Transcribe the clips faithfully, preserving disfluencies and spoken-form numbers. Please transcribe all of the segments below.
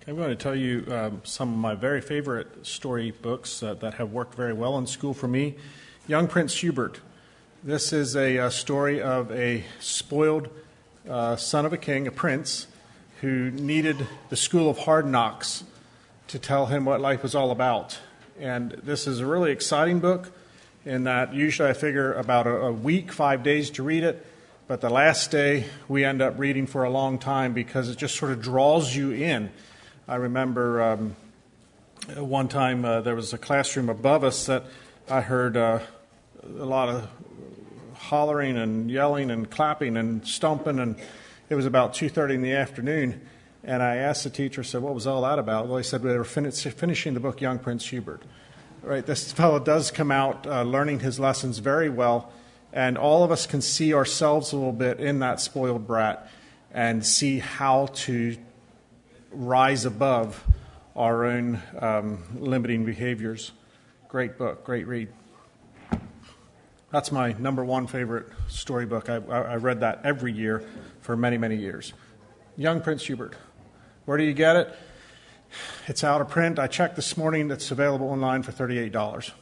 I'm going to tell you um, some of my very favorite story books uh, that have worked very well in school for me. Young Prince Hubert. This is a, a story of a spoiled uh, son of a king, a prince, who needed the school of hard knocks to tell him what life was all about. And this is a really exciting book in that usually I figure about a, a week, five days to read it. But the last day we end up reading for a long time because it just sort of draws you in. I remember um, one time uh, there was a classroom above us that I heard uh, a lot of hollering and yelling and clapping and stomping, and it was about two thirty in the afternoon. And I asked the teacher, said, what was all that about? Well, he said, they were fin- finishing the book Young Prince Hubert. Right, this fellow does come out uh, learning his lessons very well, and all of us can see ourselves a little bit in that spoiled brat and see how to rise above our own um, limiting behaviors. Great book, great read. That's my number one favorite storybook. I, I read that every year for many, many years. Young Prince Hubert. Where do you get it? It's out of print. I checked this morning. It's available online for thirty-eight dollars.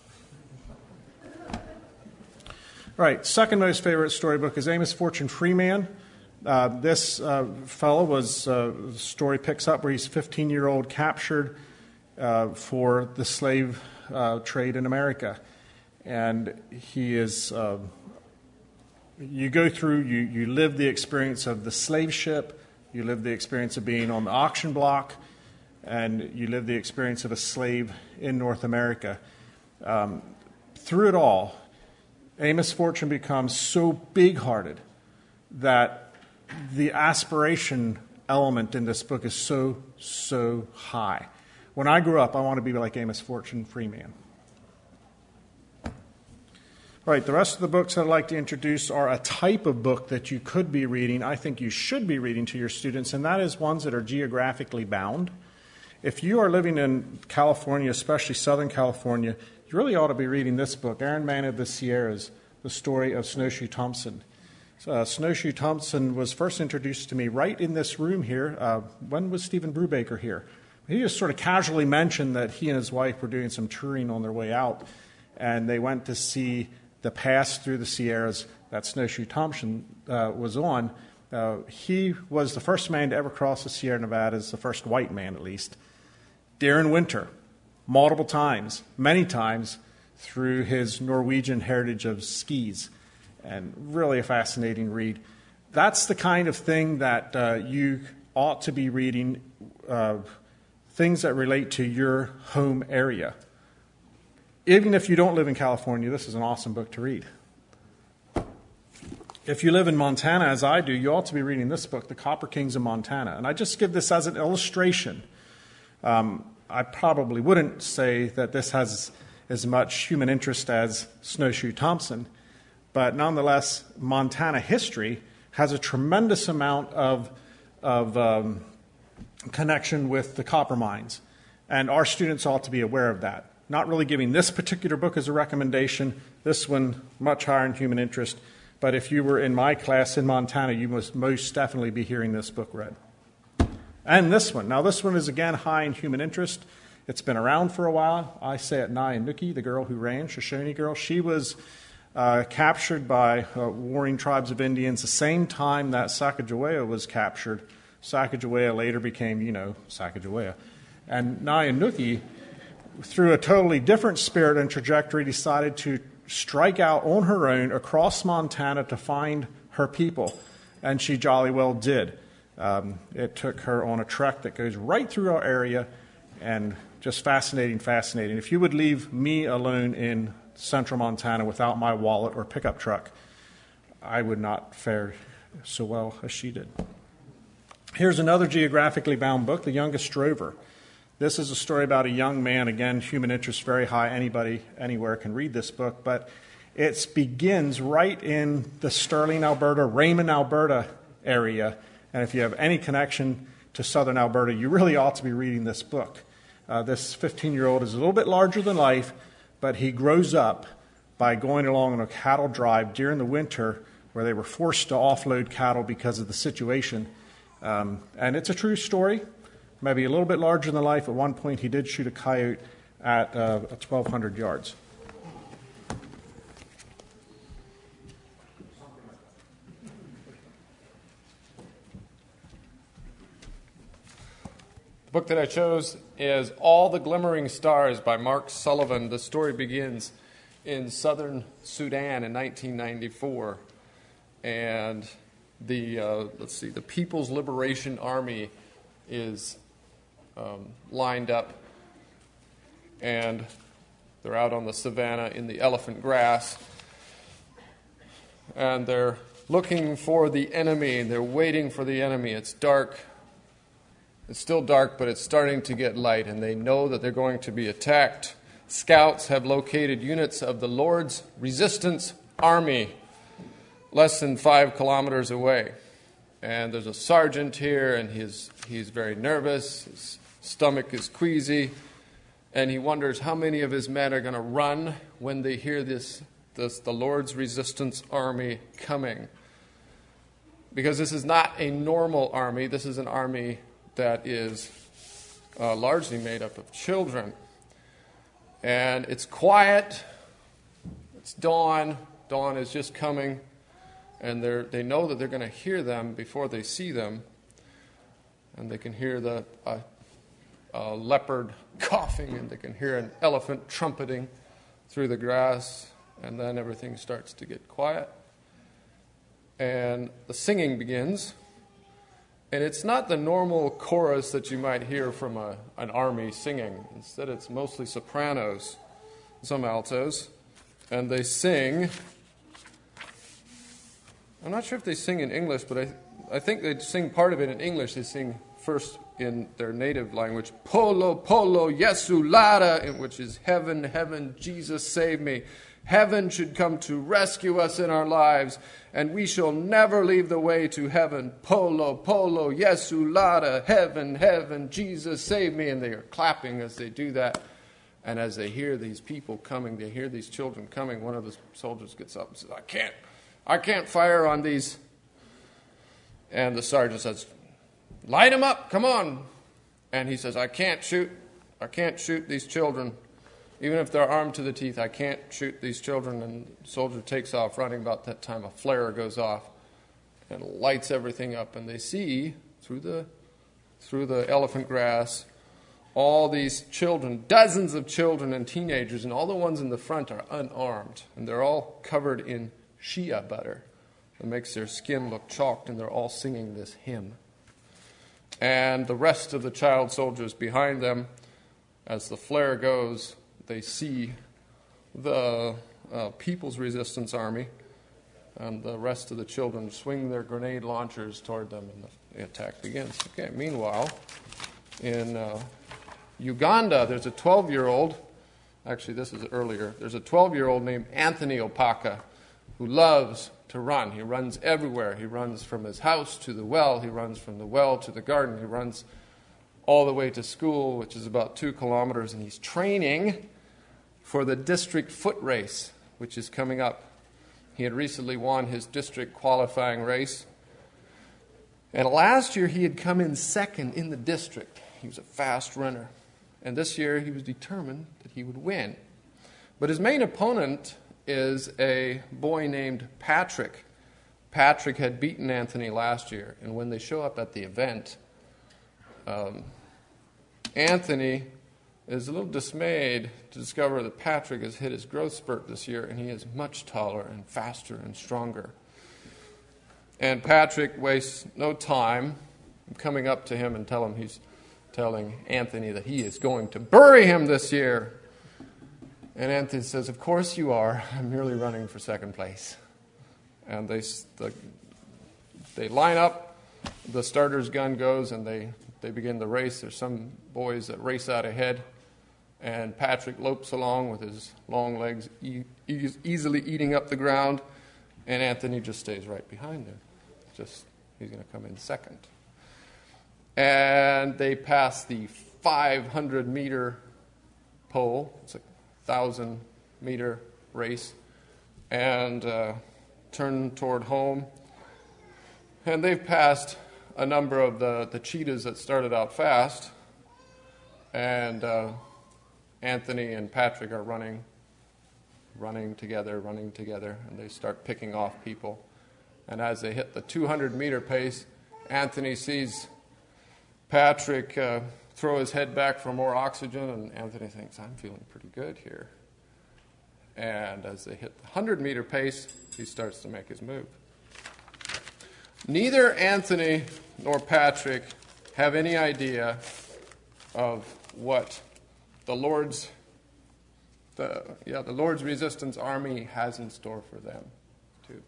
Right, second most favorite storybook is Amos Fortune Freeman. Uh, this uh, fellow was, uh, the story picks up where he's a fifteen-year-old captured uh, for the slave uh, trade in America. And he is, uh, you go through, you, you live the experience of the slave ship, you live the experience of being on the auction block, and you live the experience of a slave in North America. Um, through it all, Amos Fortune becomes so big-hearted that the aspiration element in this book is so, so high. When I grew up, I want to be like Amos Fortune Freeman. All right, the rest of the books I'd like to introduce are a type of book that you could be reading, I think you should be reading to your students, and that is ones that are geographically bound. If you are living in California, especially Southern California, you really ought to be reading this book, Iron Man of the Sierras, The Story of Snowshoe Thompson. Uh, Snowshoe Thompson was first introduced to me right in this room here. Uh, when was Stephen Brubaker here? He just sort of casually mentioned that he and his wife were doing some touring on their way out, and they went to see the pass through the Sierras that Snowshoe Thompson uh, was on. Uh, he was the first man to ever cross the Sierra Nevadas, the first white man at least, during winter, multiple times, many times, through his Norwegian heritage of skis. And really a fascinating read. That's the kind of thing that uh, you ought to be reading, uh, things that relate to your home area. Even if you don't live in California, this is an awesome book to read. If you live in Montana, as I do, you ought to be reading this book, The Copper Kings of Montana. And I just give this as an illustration. Um, I probably wouldn't say that this has as much human interest as Snowshoe Thompson, but nonetheless, Montana history has a tremendous amount of, of um, connection with the copper mines. And our students ought to be aware of that. Not really giving this particular book as a recommendation, this one much higher in human interest. But if you were in my class in Montana, you must most definitely be hearing this book read. And this one. Now, this one is, again, high in human interest. It's been around for a while. I say it, Nye Nuki, the girl who ran, Shoshone girl. She was uh, captured by uh, warring tribes of Indians the same time that Sacagawea was captured. Sacagawea later became, you know, Sacagawea. And Nye Nuki, through a totally different spirit and trajectory, decided to strike out on her own across Montana to find her people. And she jolly well did. Um, it took her on a trek that goes right through our area, and just fascinating, fascinating. If you would leave me alone in central Montana without my wallet or pickup truck, I would not fare so well as she did. Here's another geographically bound book, The Youngest Drover. This is a story about a young man. Again, human interest very high. Anybody, anywhere can read this book, but it begins right in the Sterling, Alberta, Raymond, Alberta area. And if you have any connection to southern Alberta, you really ought to be reading this book. Uh, this fifteen-year-old is a little bit larger than life, but he grows up by going along on a cattle drive during the winter where they were forced to offload cattle because of the situation. Um, and it's a true story. maybe a little bit larger than life. At one point, he did shoot a coyote at uh, twelve hundred yards. The book that I chose is All the Glimmering Stars by Mark Sullivan. The story begins in southern Sudan in nineteen ninety-four. And the, uh, let's see, the People's Liberation Army is um, lined up. And they're out on the savannah in the elephant grass. And they're looking for the enemy. They're waiting for the enemy. It's dark. It's still dark, but it's starting to get light, and they know that they're going to be attacked. Scouts have located units of the Lord's Resistance Army less than five kilometers away. And there's a sergeant here, and he's, he's very nervous. His stomach is queasy, and he wonders how many of his men are going to run when they hear this, this, the Lord's Resistance Army coming. Because this is not a normal army. This is an army that is uh, largely made up of children. And it's quiet. It's dawn. Dawn is just coming. And they're, they know that they're going to hear them before they see them. And they can hear the uh, uh, leopard coughing, and they can hear an elephant trumpeting through the grass. And then everything starts to get quiet. And the singing begins. And it's not the normal chorus that you might hear from a, an army singing. Instead, it's mostly sopranos, some altos. And they sing. I'm not sure if they sing in English, but I, I think they sing part of it in English. They sing first in their native language, Polo, Polo, Yesu Lada, which is heaven, heaven, Jesus save me. Heaven should come to rescue us in our lives, and we shall never leave the way to heaven. Polo, Polo, Yesu Lada, heaven, heaven, Jesus save me. And they are clapping as they do that. And as they hear these people coming, they hear these children coming, one of the soldiers gets up and says, I can't, I can't fire on these. And the sergeant says, light them up, come on. And he says, I can't shoot, I can't shoot these children. Even if they're armed to the teeth, I can't shoot these children. And the soldier takes off running. About that time, a flare goes off and lights everything up. And they see through the through the elephant grass all these children, dozens of children and teenagers, and all the ones in the front are unarmed. And they're all covered in shea butter that makes their skin look chalked, and they're all singing this hymn. And the rest of the child soldiers behind them, as the flare goes, they see the uh, People's Resistance Army, and the rest of the children swing their grenade launchers toward them, and the attack begins. Okay. Meanwhile, in uh, Uganda, there's a twelve-year-old, actually this is earlier, there's a twelve-year-old named Anthony Opaka who loves to run. He runs everywhere. He runs from his house to the well. He runs from the well to the garden. He runs all the way to school, which is about two kilometers, and he's training for the district foot race, which is coming up. He had recently won his district qualifying race. And last year he had come in second in the district. He was a fast runner. And this year he was determined that he would win. But his main opponent is a boy named Patrick. Patrick had beaten Anthony last year. And when they show up at the event, um, Anthony is a little dismayed to discover that Patrick has hit his growth spurt this year, and he is much taller and faster and stronger. And Patrick wastes no time coming up to him and tell him he's telling Anthony that he is going to bury him this year. And Anthony says, of course you are. I'm merely running for second place. And they the, they line up, the starter's gun goes, and they, they begin the race. There's some boys that race out ahead. And Patrick lopes along with his long legs e- e- easily eating up the ground, and Anthony just stays right behind him. Just he's going to come in second. And they pass the five hundred meter pole. It's a one thousand meter race, and uh, turn toward home. And they've passed a number of the, the cheetahs that started out fast, and uh, Anthony and Patrick are running, running together, running together, and they start picking off people. And as they hit the two hundred meter pace, Anthony sees Patrick uh, throw his head back for more oxygen, and Anthony thinks, I'm feeling pretty good here. And as they hit the one hundred meter pace, he starts to make his move. Neither Anthony nor Patrick have any idea of what the Lord's the yeah the Lord's Resistance Army has in store for them, too.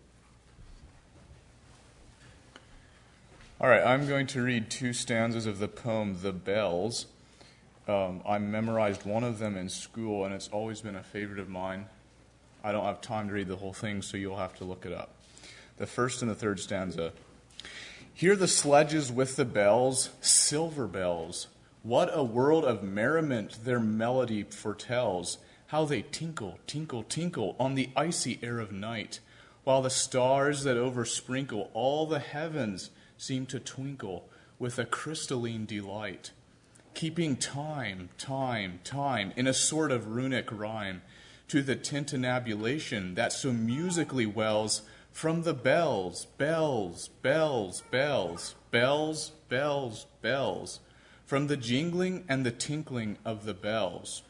All right, I'm going to read two stanzas of the poem "The Bells." Um, I memorized one of them in school, and it's always been a favorite of mine. I don't have time to read the whole thing, so you'll have to look it up. The first and the third stanza. Hear the sledges with the bells, silver bells. What a world of merriment their melody foretells. How they tinkle, tinkle, tinkle on the icy air of night, while the stars that oversprinkle all the heavens seem to twinkle with a crystalline delight, keeping time, time, time in a sort of runic rhyme to the tintinnabulation that so musically wells from the bells, bells, bells, bells, bells, bells, bells, from the jingling and the tinkling of the bells.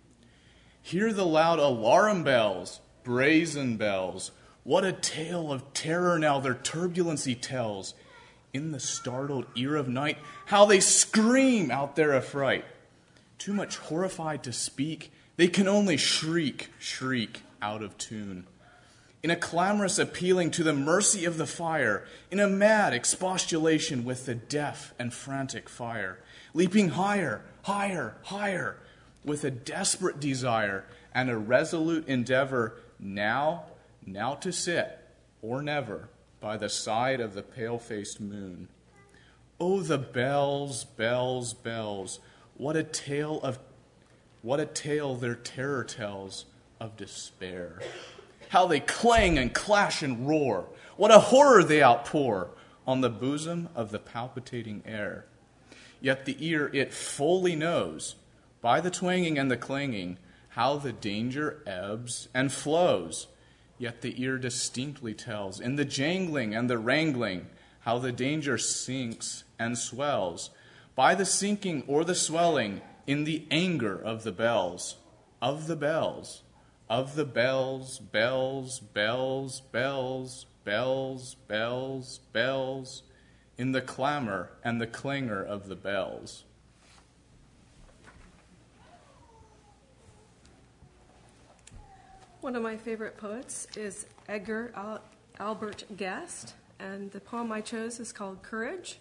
Hear the loud alarum bells, brazen bells. What a tale of terror now their turbulency tells. In the startled ear of night, how they scream out their affright. Too much horrified to speak, they can only shriek, shriek out of tune. In a clamorous appealing to the mercy of the fire, in a mad expostulation with the deaf and frantic fire, leaping higher, higher, higher, with a desperate desire and a resolute endeavor, now, now to sit, or never, by the side of the pale-faced moon. Oh, the bells, bells, bells, what a tale of, what a tale their terror tells of despair. How they clang and clash and roar. What a horror they outpour on the bosom of the palpitating air. Yet the ear, it fully knows, by the twanging and the clanging, how the danger ebbs and flows. Yet the ear distinctly tells, in the jangling and the wrangling, how the danger sinks and swells, by the sinking or the swelling, in the anger of the bells, of the bells, of the bells, bells, bells, bells, bells, bells, bells, in the clamor and the clangor of the bells. One of my favorite poets is Edgar Al- Albert Guest, and the poem I chose is called Courage.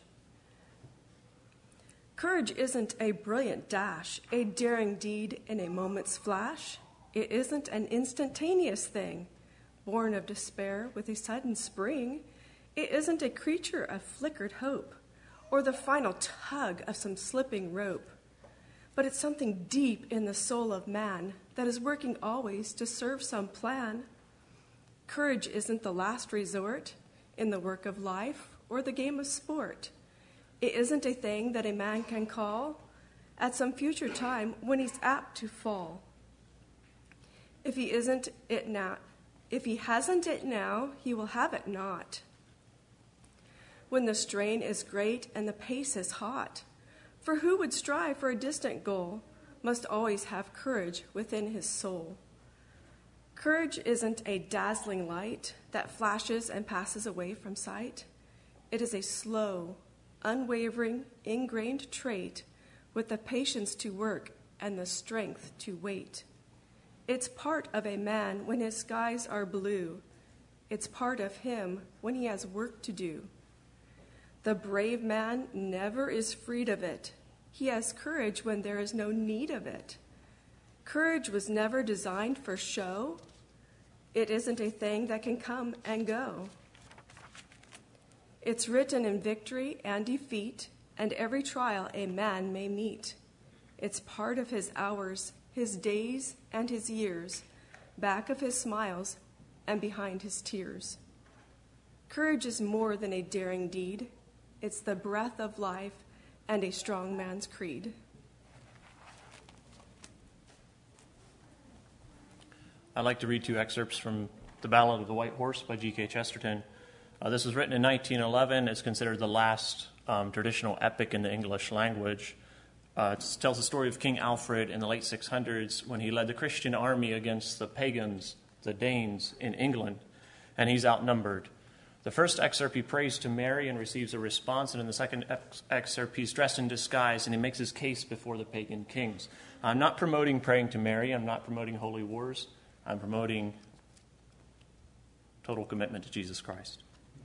Courage isn't a brilliant dash, a daring deed in a moment's flash. It isn't an instantaneous thing, born of despair with a sudden spring. It isn't a creature of flickered hope, or the final tug of some slipping rope. But it's something deep in the soul of man that is working always to serve some plan. Courage isn't the last resort in the work of life or the game of sport. It isn't a thing that a man can call at some future time when he's apt to fall. If he isn't it now, if he hasn't it now, he will have it not. When the strain is great and the pace is hot, for who would strive for a distant goal must always have courage within his soul. Courage isn't a dazzling light that flashes and passes away from sight. It is a slow, unwavering, ingrained trait with the patience to work and the strength to wait. It's part of a man when his skies are blue. It's part of him when he has work to do. The brave man never is freed of it. He has courage when there is no need of it. Courage was never designed for show. It isn't a thing that can come and go. It's written in victory and defeat, and every trial a man may meet. It's part of his hours, his days, and his years, back of his smiles and behind his tears. Courage is more than a daring deed. It's the breath of life and a strong man's creed. I'd like to read two excerpts from The Ballad of the White Horse by G K Chesterton. Uh, this was written in nineteen eleven. It's considered the last um, traditional epic in the English language. Uh, it tells the story of King Alfred in the late six hundreds when he led the Christian army against the pagans, the Danes, in England, and he's outnumbered. The first excerpt, he prays to Mary and receives a response, and in the second ex- excerpt, he's dressed in disguise and he makes his case before the pagan kings. I'm not promoting praying to Mary. I'm not promoting holy wars. I'm promoting total commitment to Jesus Christ.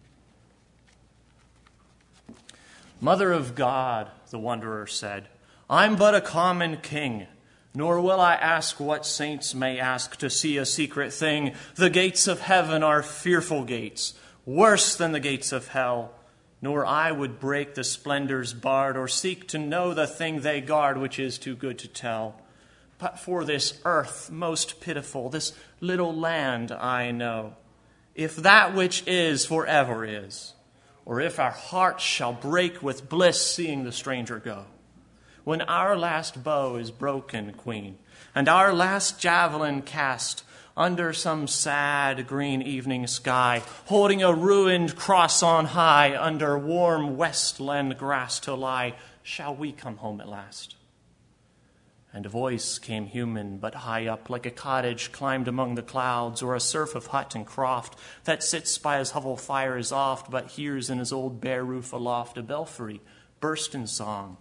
Mother of God, the wanderer said, I'm but a common king, nor will I ask what saints may ask to see a secret thing. The gates of heaven are fearful gates, worse than the gates of hell, nor I would break the splendors barred or seek to know the thing they guard, which is too good to tell. But for this earth most pitiful, this little land I know, if that which is forever is, or if our hearts shall break with bliss seeing the stranger go. When our last bow is broken, Queen, and our last javelin cast under some sad green evening sky, holding a ruined cross on high under warm westland grass to lie, shall we come home at last? And a voice came human, but high up, like a cottage climbed among the clouds, or a serf of hut and croft, that sits by his hovel fire as oft, but hears in his old bare roof aloft a belfry burst in song.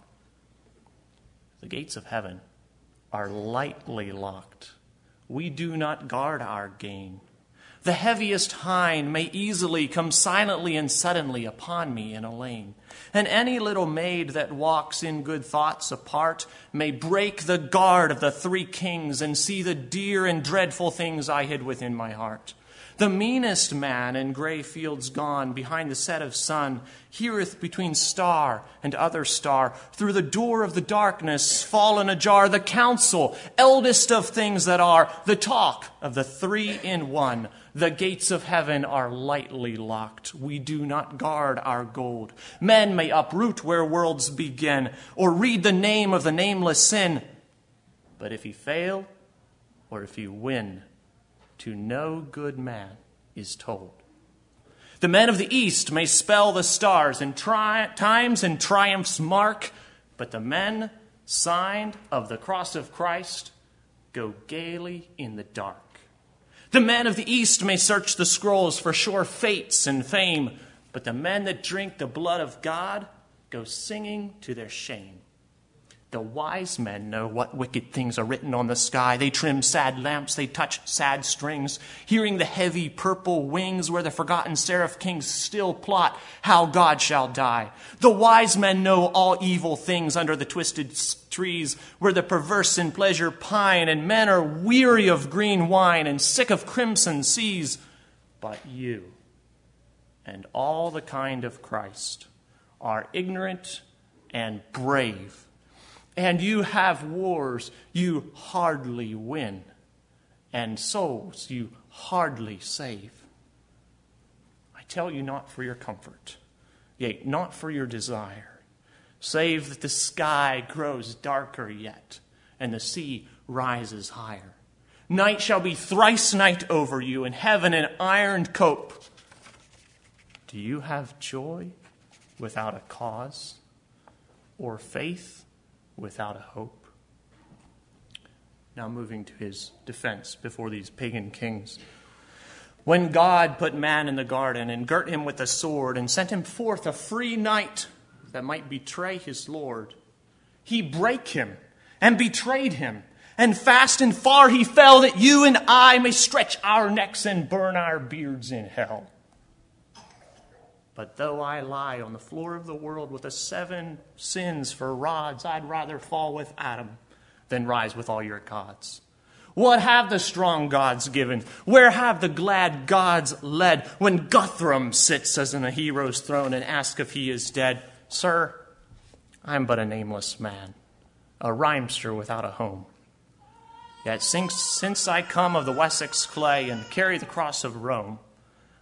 The gates of heaven are lightly locked. We do not guard our gain. The heaviest hind may easily come silently and suddenly upon me in a lane. And any little maid that walks in good thoughts apart may break the guard of the three kings and see the dear and dreadful things I hid within my heart. The meanest man in gray fields gone behind the set of sun heareth between star and other star through the door of the darkness fallen ajar the counsel, eldest of things that are, the talk of the three in one. The gates of heaven are lightly locked. We do not guard our gold. Men may uproot where worlds begin or read the name of the nameless sin. But if he fail or if he win, to no good man is told. The men of the east may spell the stars and tri- times and triumphs mark, but the men signed of the cross of Christ go gaily in the dark. The men of the east may search the scrolls for sure fates and fame, but the men that drink the blood of God go singing to their shame. The wise men know what wicked things are written on the sky. They trim sad lamps, they touch sad strings, hearing the heavy purple wings where the forgotten seraph kings still plot how God shall die. The wise men know all evil things under the twisted trees where the perverse in pleasure pine, and men are weary of green wine and sick of crimson seas. But you and all the kind of Christ are ignorant and brave. And you have wars you hardly win, and souls you hardly save. I tell you not for your comfort, yea, not for your desire, save that the sky grows darker yet, and the sea rises higher. Night shall be thrice night over you, and heaven an ironed cope. Do you have joy without a cause, or faith without a hope? Now moving to his defense before these pagan kings. When God put man in the garden and girt him with a sword and sent him forth a free knight that might betray his Lord, he brake him and betrayed him, and fast and far he fell that you and I may stretch our necks and burn our beards in hell. But though I lie on the floor of the world with the seven sins for rods, I'd rather fall with Adam than rise with all your gods. What have the strong gods given? Where have the glad gods led? When Guthrum sits as in a hero's throne and asks if he is dead, sir, I'm but a nameless man, a rhymester without a home. Yet since, since I come of the Wessex clay and carry the cross of Rome,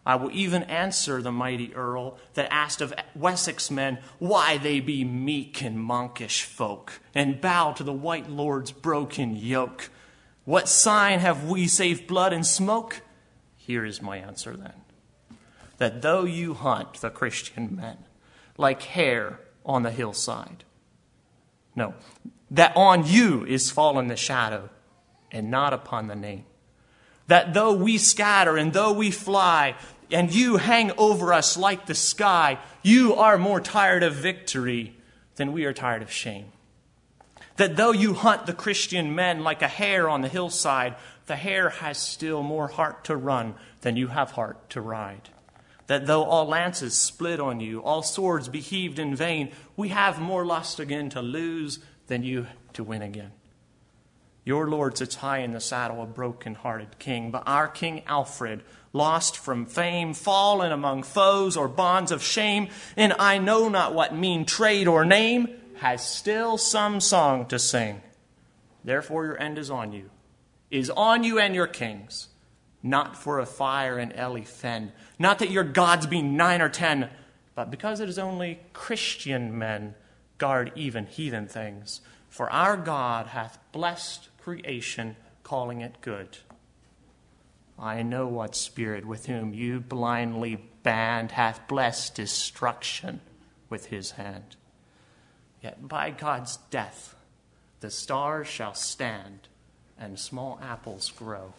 I will even answer the mighty earl that asked of Wessex men why they be meek and monkish folk, and bow to the white lord's broken yoke. What sign have we save blood and smoke? Here is my answer then. That though you hunt the Christian men like hare on the hillside, no, that on you is fallen the shadow and not upon the name. That though we scatter and though we fly, and you hang over us like the sky, you are more tired of victory than we are tired of shame. That though you hunt the Christian men like a hare on the hillside, the hare has still more heart to run than you have heart to ride. That though all lances split on you, all swords be heaved in vain, we have more lust again to lose than you to win again. Your Lord sits high in the saddle, a broken-hearted king, but our King Alfred, lost from fame, fallen among foes or bonds of shame, and I know not what mean trade or name, has still some song to sing. Therefore your end is on you, is on you and your kings, not for a fire in Ely fen, not that your gods be nine or ten, but because it is only Christian men guard even heathen things. For our God hath blessed creation, calling it good. I know what spirit with whom you blindly band hath blessed destruction with his hand. Yet by God's death the stars shall stand and small apples grow.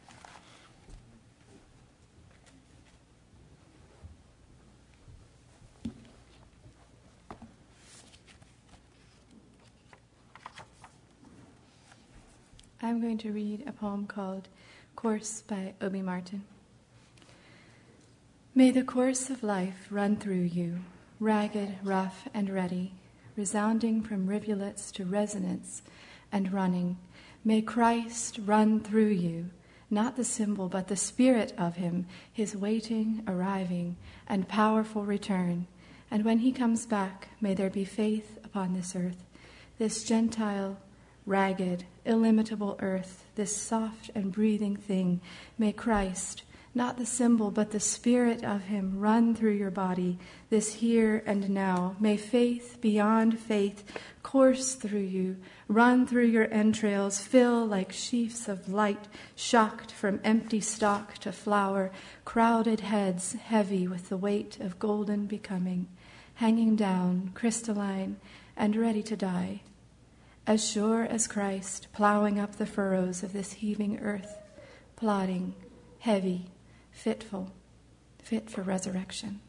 I'm going to read a poem called Course by Obi Martin. May the course of life run through you, ragged, rough, and ready, resounding from rivulets to resonance and running. May Christ run through you, not the symbol, but the spirit of him, his waiting, arriving, and powerful return. And when he comes back, may there be faith upon this earth, this Gentile, ragged, illimitable earth, this soft and breathing thing. May Christ, not the symbol, but the spirit of him, run through your body, this here and now. May faith beyond faith course through you, run through your entrails, fill like sheafs of light, shocked from empty stalk to flower, crowded heads heavy with the weight of golden becoming, hanging down, crystalline, and ready to die. As sure as Christ, plowing up the furrows of this heaving earth, plodding, heavy, fitful, fit for resurrection.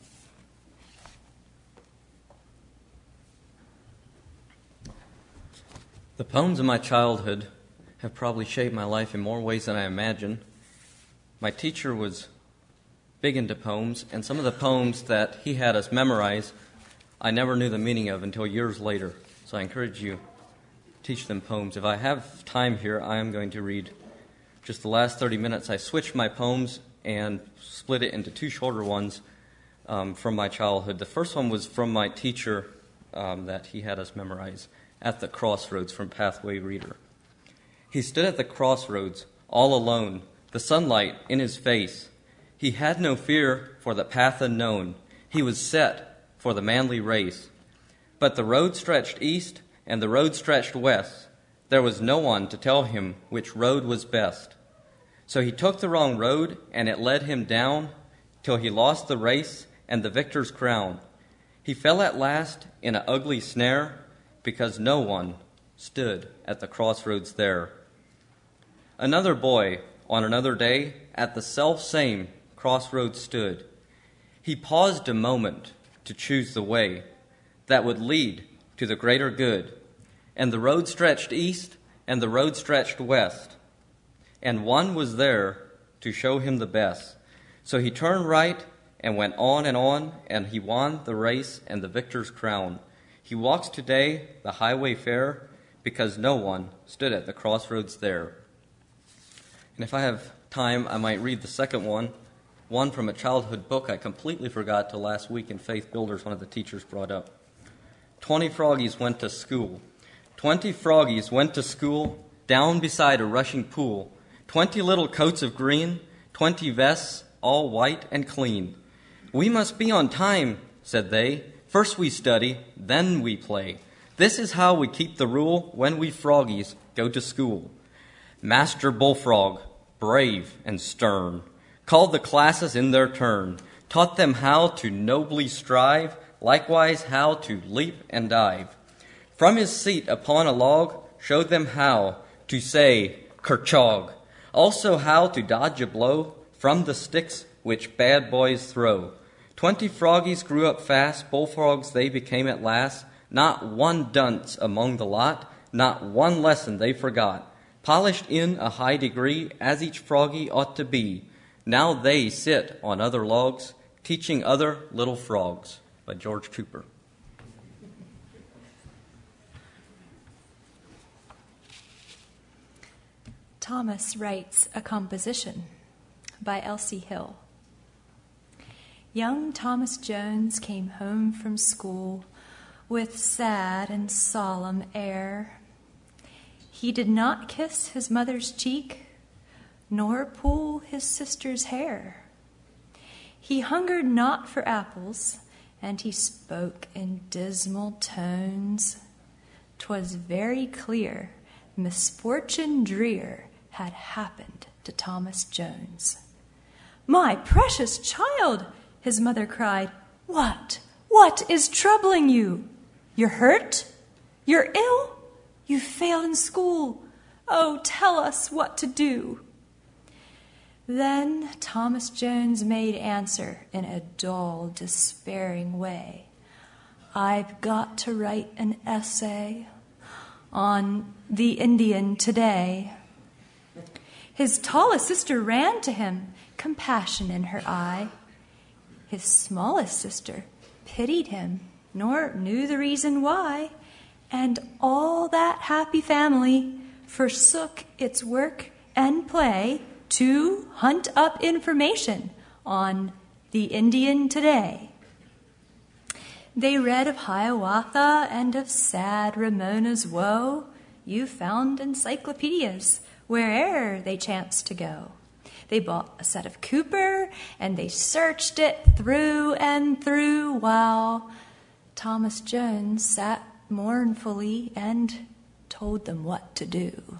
The poems of my childhood have probably shaped my life in more ways than I imagine. My teacher was big into poems, and some of the poems that he had us memorize, I never knew the meaning of until years later. So I encourage you, teach them poems. If I have time here, I am going to read just the last thirty minutes. I switched my poems and split it into two shorter ones um, from my childhood. The first one was from my teacher um, that he had us memorize, At the Crossroads, from Pathway Reader. He stood at the crossroads, all alone, the sunlight in his face. He had no fear for the path unknown. He was set for the manly race. But the road stretched east and the road stretched west. There was no one to tell him which road was best. So he took the wrong road, and it led him down till he lost the race and the victor's crown. He fell at last in an ugly snare because no one stood at the crossroads there. Another boy on another day at the self-same crossroads stood. He paused a moment to choose the way that would lead to the greater good. And the road stretched east, and the road stretched west. And one was there to show him the best. So he turned right and went on and on, and he won the race and the victor's crown. He walks today the highway fair because no one stood at the crossroads there. And if I have time, I might read the second one, one from a childhood book I completely forgot till last week in Faith Builders, one of the teachers brought up. Twenty froggies went to school. Twenty froggies went to school down beside a rushing pool. Twenty little coats of green, twenty vests all white and clean. We must be on time, said they. First we study, then we play. This is how we keep the rule when we froggies go to school. Master Bullfrog, brave and stern, called the classes in their turn, taught them how to nobly strive, likewise how to leap and dive. From his seat upon a log, showed them how to say kerchog, also how to dodge a blow from the sticks which bad boys throw. Twenty froggies grew up fast, bullfrogs they became at last, not one dunce among the lot, not one lesson they forgot, polished in a high degree as each froggy ought to be. Now they sit on other logs, teaching other little frogs. By George Cooper. Thomas writes a composition by Elsie Hill. Young Thomas Jones came home from school with sad and solemn air. He did not kiss his mother's cheek, nor pull his sister's hair. He hungered not for apples, and he spoke in dismal tones. 'Twas very clear misfortune drear had happened to Thomas Jones. "My precious child," his mother cried, "what, what is troubling you? You're hurt? You're ill? You failed in school? Oh, tell us what to do." Then Thomas Jones made answer in a dull, despairing way. "I've got to write an essay on the Indian today." His tallest sister ran to him, compassion in her eye. His smallest sister pitied him, nor knew the reason why. And all that happy family forsook its work and play to hunt up information on the Indian today. They read of Hiawatha and of sad Ramona's woe. You found encyclopedias where'er they chanced to go. They bought a set of Cooper and they searched it through and through while Thomas Jones sat mournfully and told them what to do.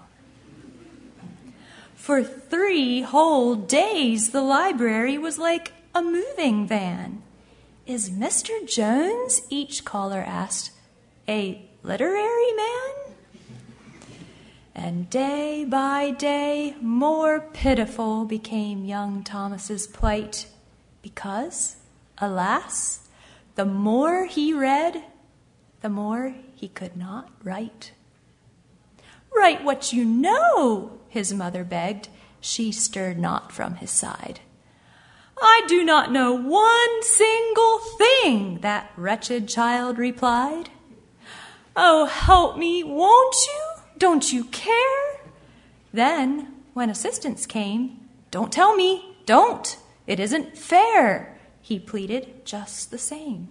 For three whole days, the library was like a moving van. "Is Mister Jones," each caller asked, "a literary man?" And day by day, more pitiful became young Thomas's plight, because, alas, the more he read, the more he could not write. "Write what you know," his mother begged. She stirred not from his side. "I do not know one single thing," that wretched child replied. "Oh, help me, won't you? Don't you care?" Then, when assistance came, "Don't tell me, don't. It isn't fair," he pleaded just the same.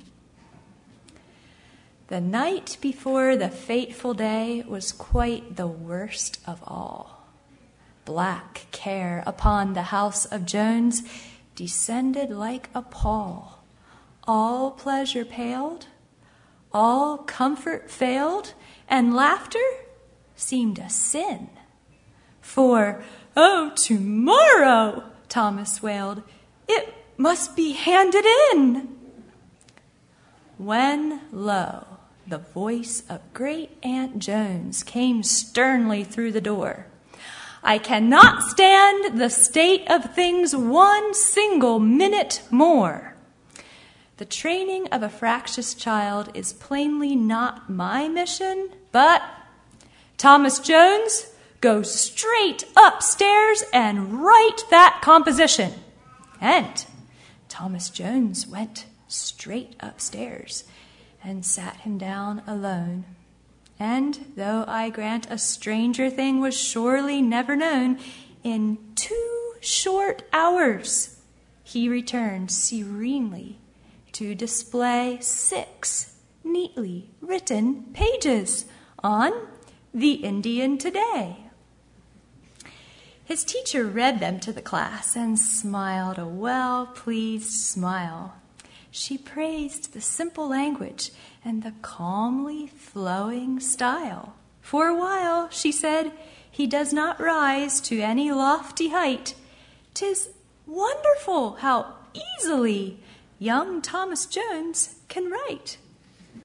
The night before the fateful day was quite the worst of all. Black care upon the house of Jones descended like a pall. All pleasure paled, all comfort failed, and laughter seemed a sin. For, "Oh, tomorrow," Thomas wailed, "it must be handed in." When, lo, the voice of Great Aunt Jones came sternly through the door. "I cannot stand the state of things one single minute more. The training of a fractious child is plainly not my mission, but Thomas Jones, go straight upstairs and write that composition." And Thomas Jones went straight upstairs and sat him down alone. And though I grant a stranger thing was surely never known, in two short hours he returned serenely to display six neatly written pages on the Indian today. His teacher read them to the class and smiled a well-pleased smile. She praised the simple language and the calmly flowing style. For a while, she said, he does not rise to any lofty height. 'Tis wonderful how easily young Thomas Jones can write.